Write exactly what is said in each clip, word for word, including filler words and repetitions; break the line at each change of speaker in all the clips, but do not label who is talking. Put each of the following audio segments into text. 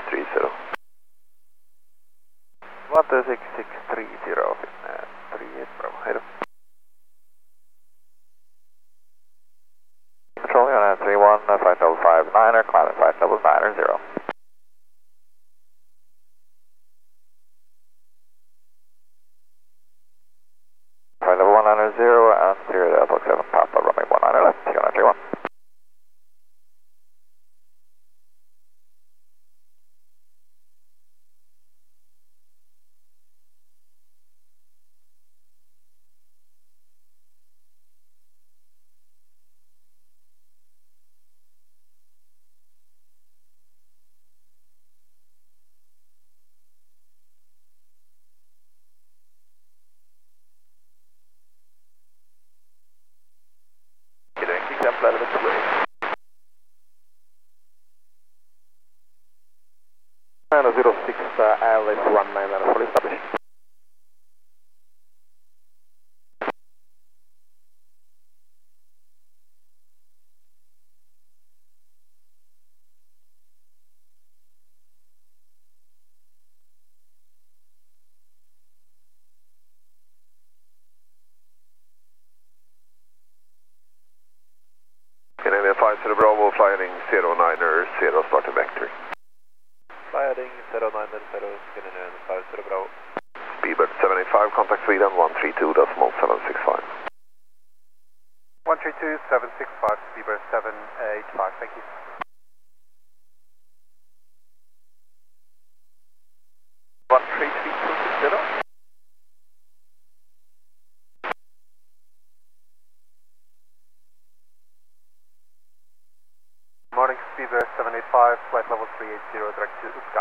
three zero.
one two six six three zero, Finnair three eight Bravo, hej då. Control unit three one five double five niner, climbing five double niner zero. five double one niner zero and zero Delta seven Papa, runway one niner left, unit three one. Exemplar eleven two eight. nine zero six uh, Alice one nine nine fully established.
Canadian five zero Bravo, flying zero niner zero, starting vector.
Flying zero nine zero, Canadian five zero Bravo.
Speedbird seven eight five, contact Sweden one three two decimal seven six five.
one three two seven six five, Speedbird seven eight five, thank you. one three three two six zero. Morning, Speedbird seven eight five, flight level three eight zero, direct to Utrecht.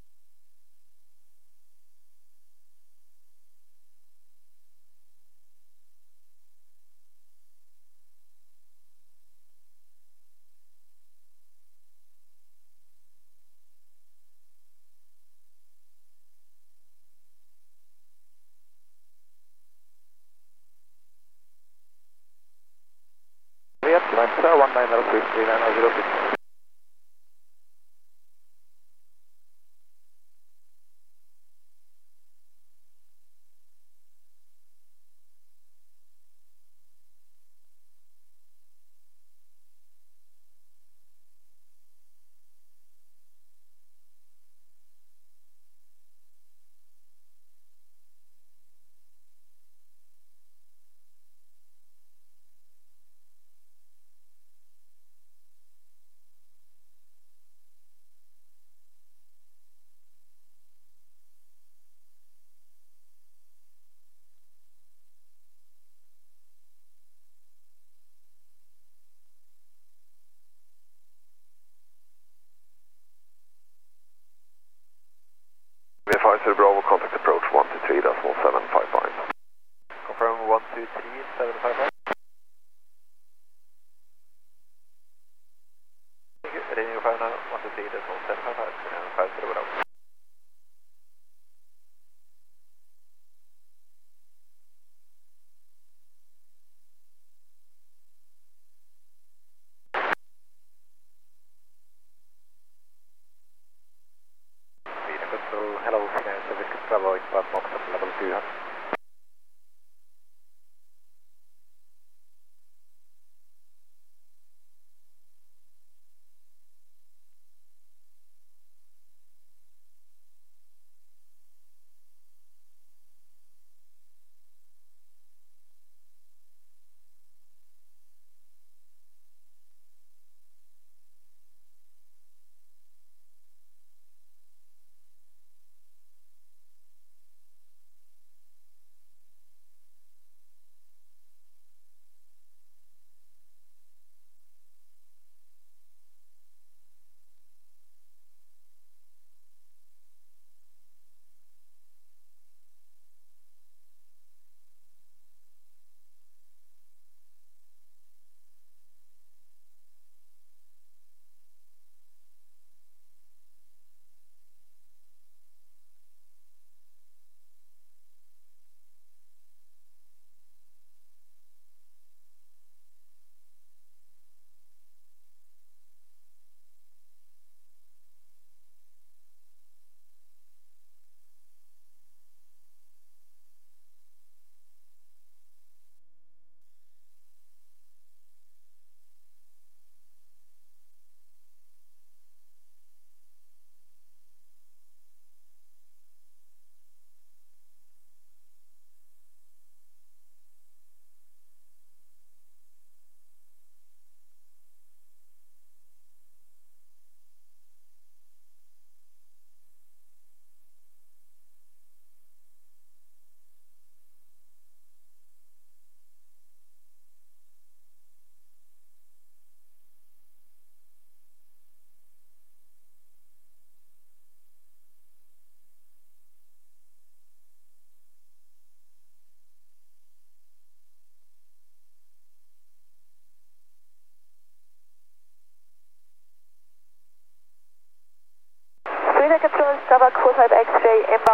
Vietnam, one nine zero three three nine zero six.
five zero Bravo, contact approach one two three decimal seven five five.
Confirm one two three seven five five. Thank you. Reading your phone now, one two three decimal seven five five, and five zero Bravo. Sweden Control, hello, Finnair Service Bravo, inbound box at level two.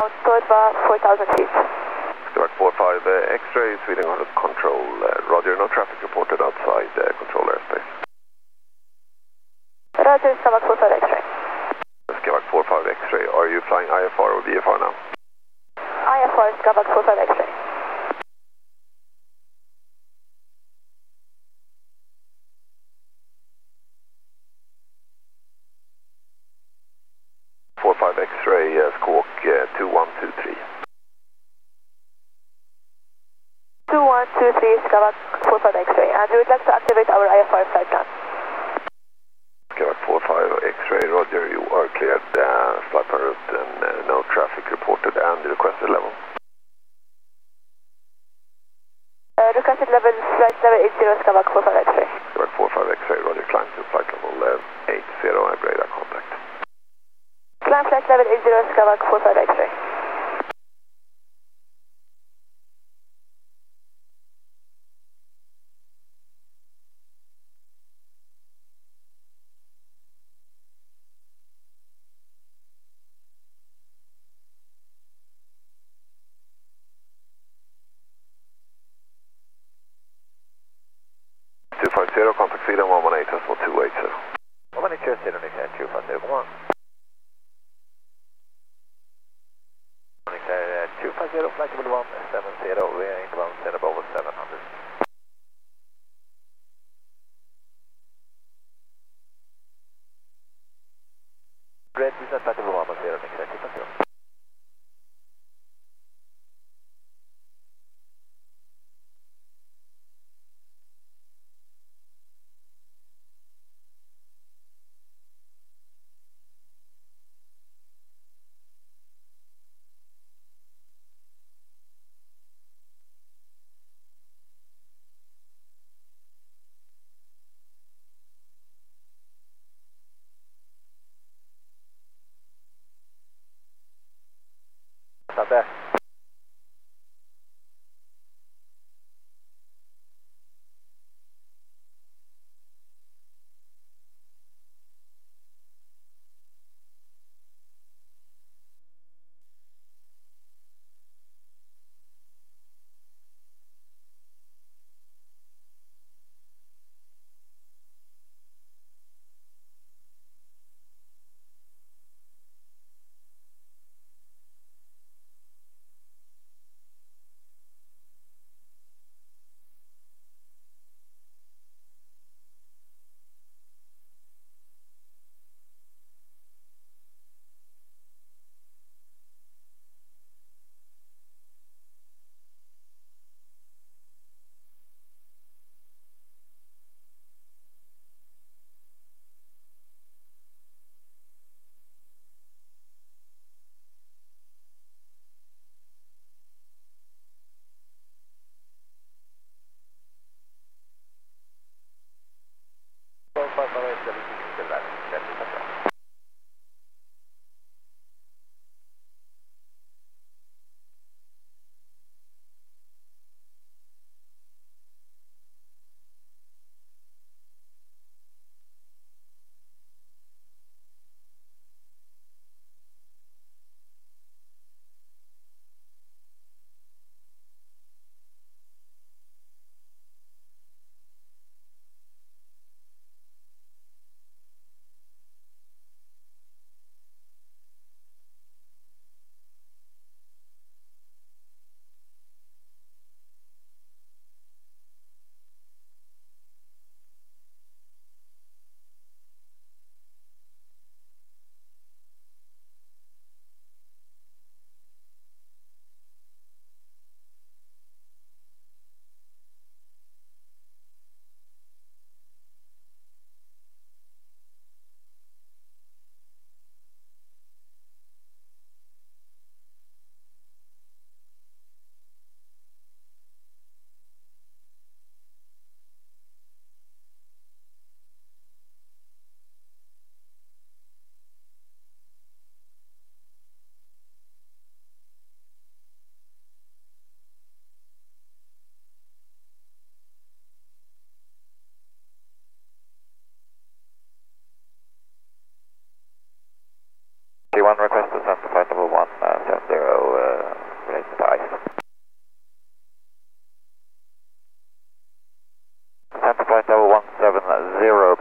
Torba, four thousand feet.
Quebec four five uh, X-ray, Sweden Hornet Control, uh, roger, no traffic reported outside uh, control airspace.
Roger, Quebec four five X-ray.
Quebec four five X-ray, are you flying I F R or V F R now?
I F R, Quebec four five X-ray.
four five X-ray, uh, squawk uh, two one two three.
two one two three, Quebec four five X-ray, and we would like to activate our I F R flight plan.
Quebec four five X-ray, roger, you are cleared, uh, flight per route and uh, no traffic reported and the requested level.
Uh, requested level, flight level eight zero, Quebec four five X-ray.
Quebec four five X-ray, roger, climb to flight level uh, eight zero, I have radar contact.
Climb flight level eight zero, Quebec four five X-ray.
two five zero, contact Sweden one one eight, decimal two eight zero.
one eight zero, Sweden two five zero, come on. two five zero, flight level one seven zero, we are inbound center over seven hundred. Red business flight level one zero, two five zero. Not there.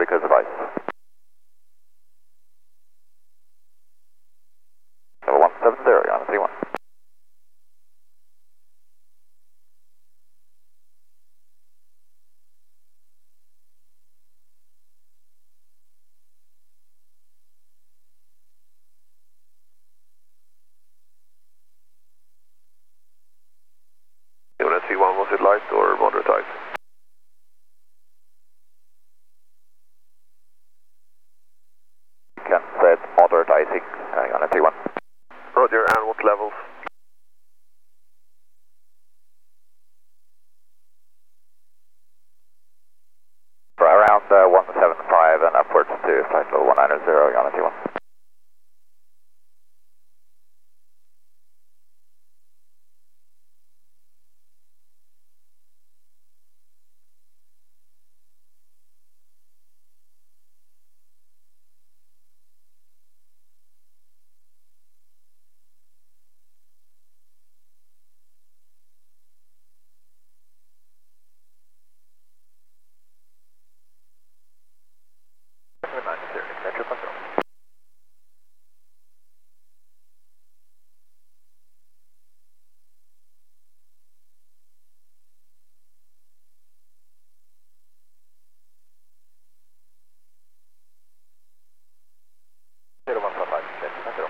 because of ice. Level one seven zero, you're on a C one.
Unit C one, was it light or moderate ice?
You can say it's moderate icing, uh, on a C one.
Roger, and what levels?
For around uh, one seven five and upwards to flight level one nine zero, you're on a C one. zero one five five, zero.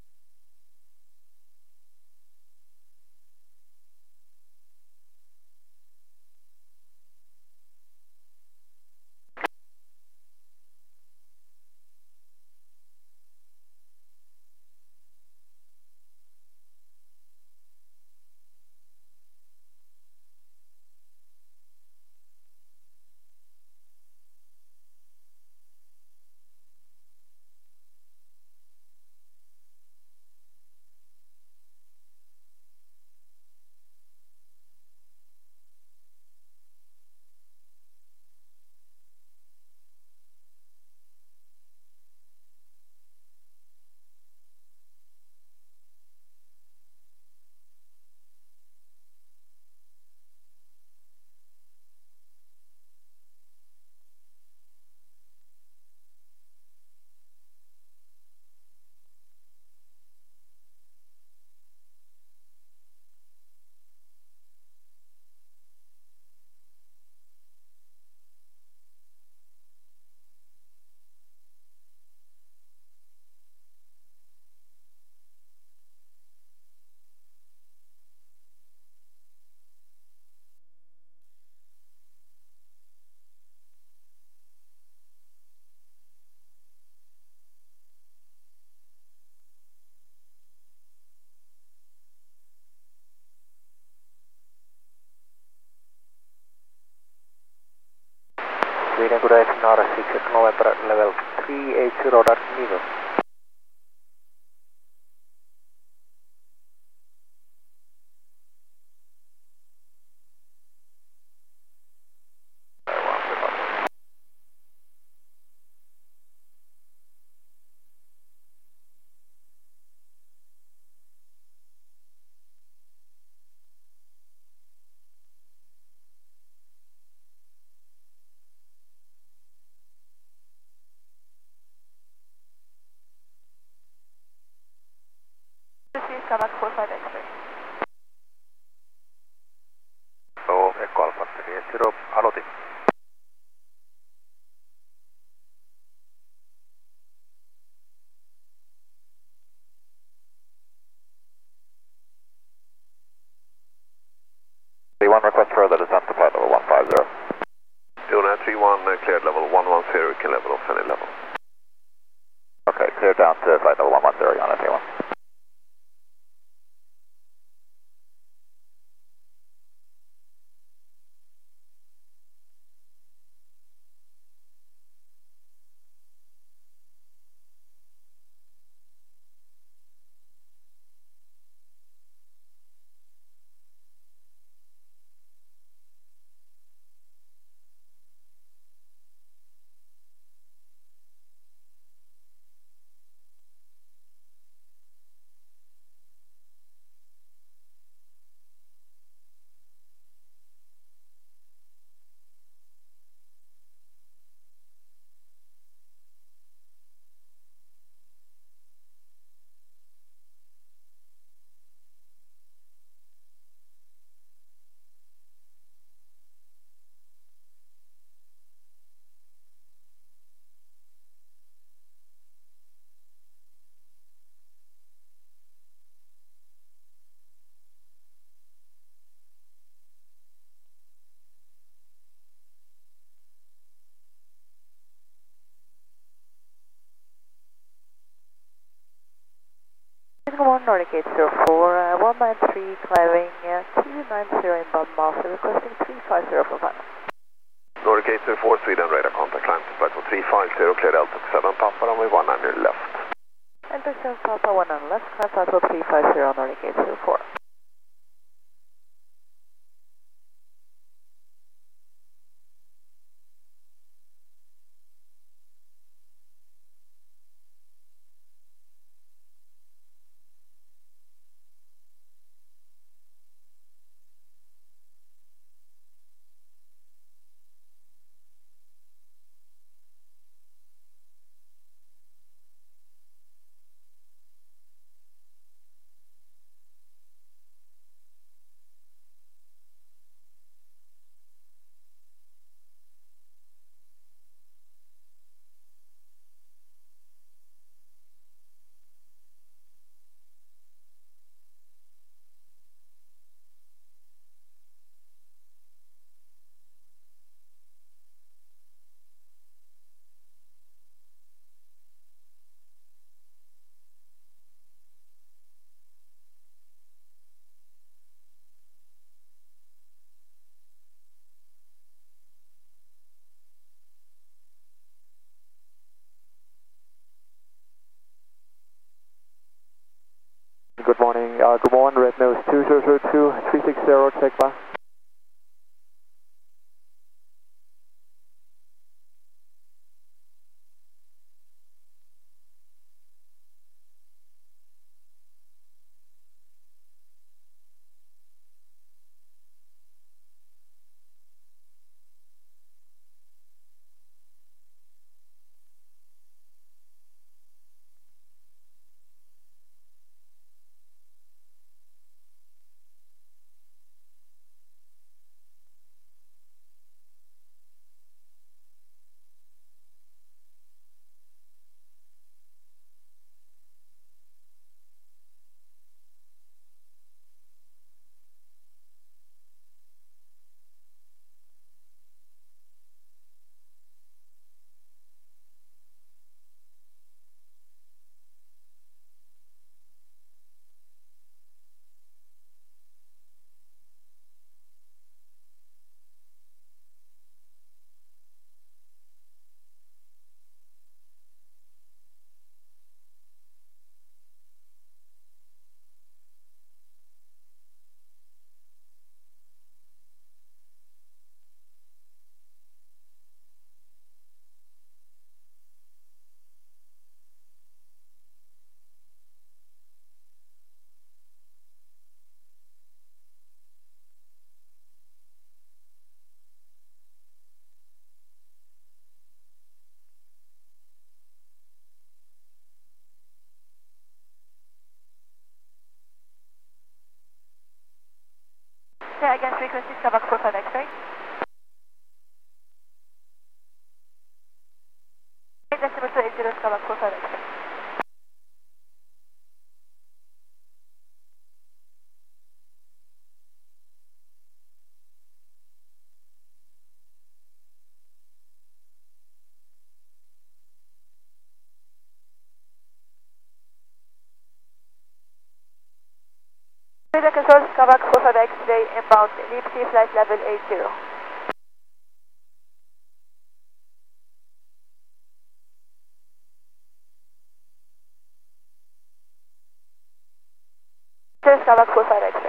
Sweden good day, Nara six November level three eight zero dot Nivo.
Kavak four five X-ray.
So, Echo Alpha three eight zero, aloitin.
C one request further descent to flight level one five zero.
Unit C one, uh, cleared level one one zero, you can level off any level.
Okay, clear down to flight level one one zero, you're on a C one.
Gate zero four, uh, one nine three, climbing uh, two nine zero inbound master, requesting three five zero for final.
Nordic Gate zero four, Sweden, radar contact, climb to flight for three five zero, clear Delta seven Papa, runway one nine left.
Enter seven Papa, one nine left, climb flight for three five zero, Nordic Gate zero four.
Good morning, uh, good morning, Red Nose two zero zero two, three six zero, check back.
Yeah, again, frequency Kavak four five X-ray. Decimal two eight zero, Kavak four five X-ray. Radar control, Kavak four five X-ray, inbound, Leap C flight level eight zero. There's Kavak four five X-ray.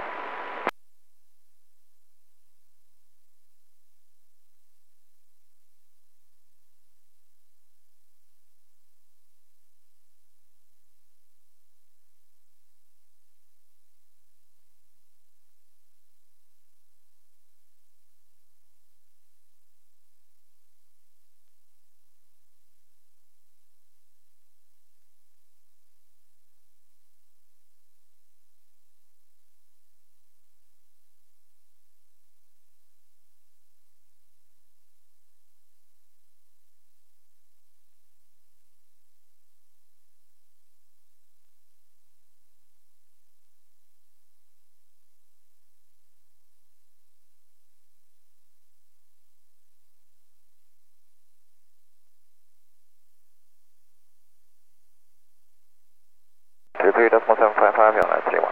three three seven five five, you're nine three one.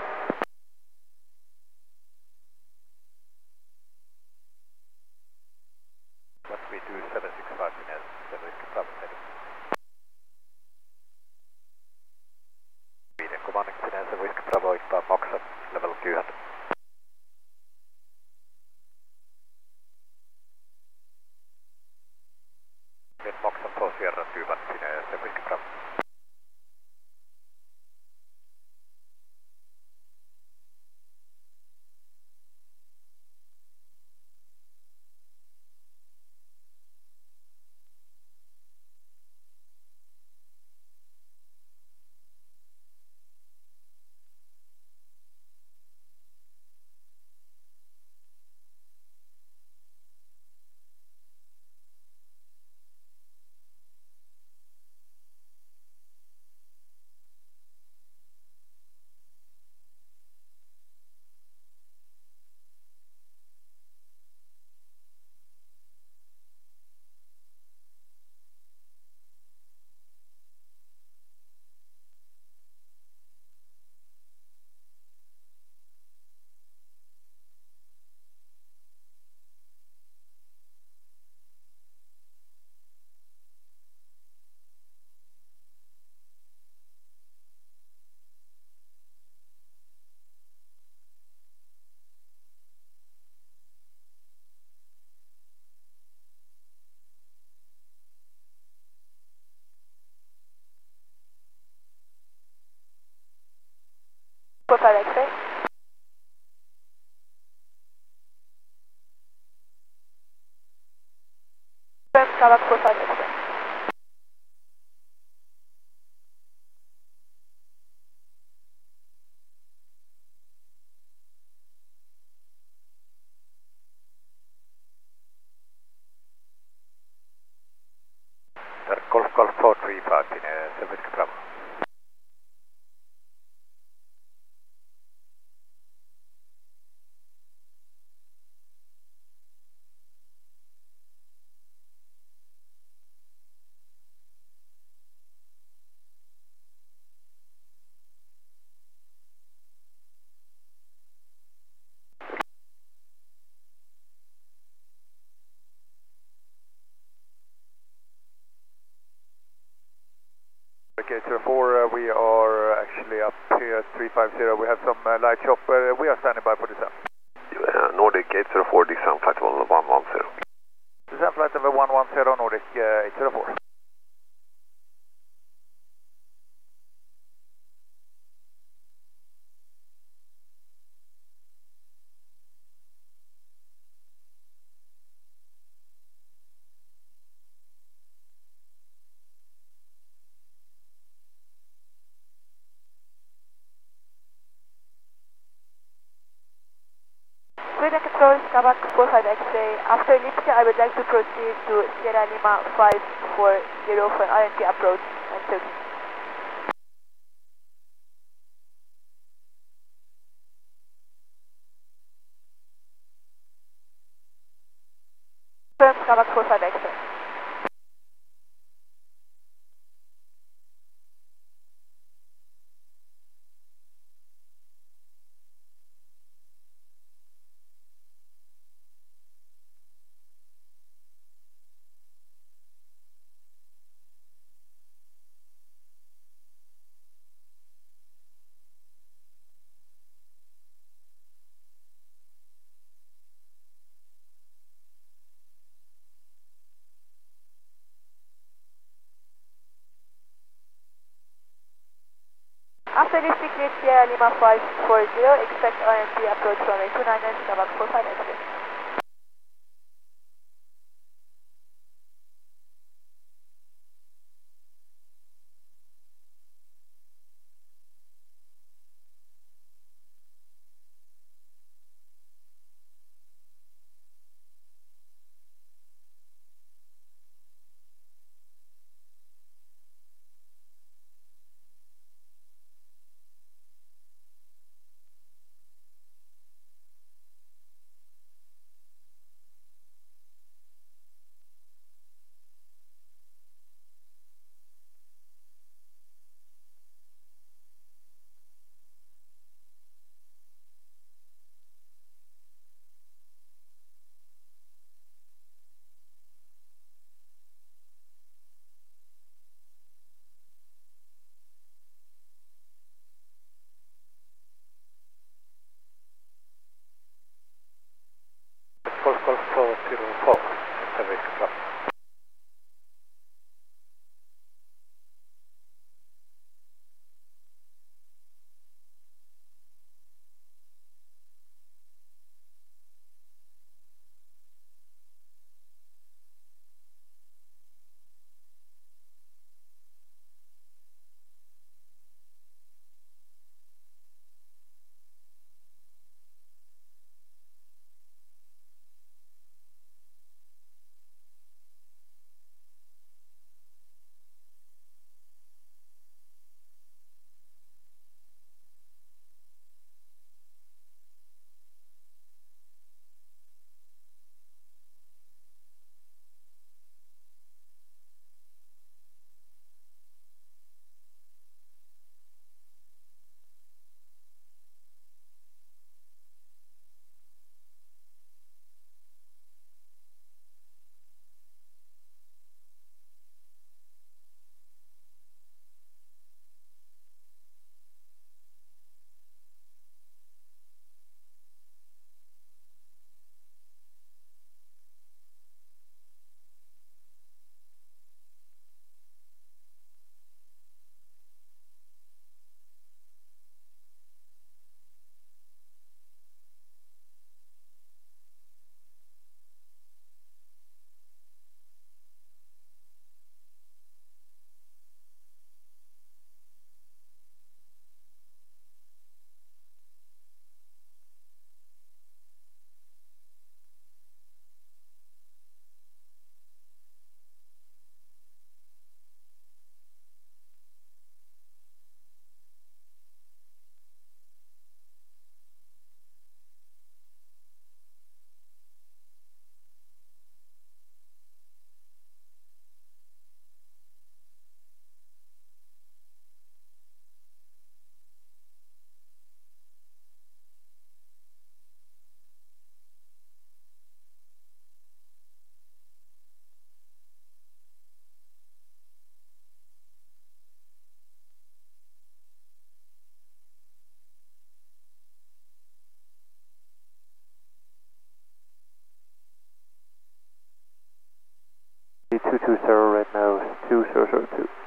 X-ray.
Golf Golf four three five in Sovjetica Bravo. Okay, zero four, uh, we are actually up here at three five zero. We have some uh, light shop. Uh, we are standing by for descent.
Uh, Nordic eight zero four, descent flight level one one zero.
Descent flight level one one zero, Nordic uh, eight zero four.
Sweden control, Kavak four five X-ray. After Lipsia, I would like to proceed to Sierra Lima five four zero for R N T approach and Turkey. Confirm Kavak four five X-ray. After lifting cleared Sierra Lima five four zero, expect R N T approach from two niners, Kavak four five X-ray.
nose two zero zero two.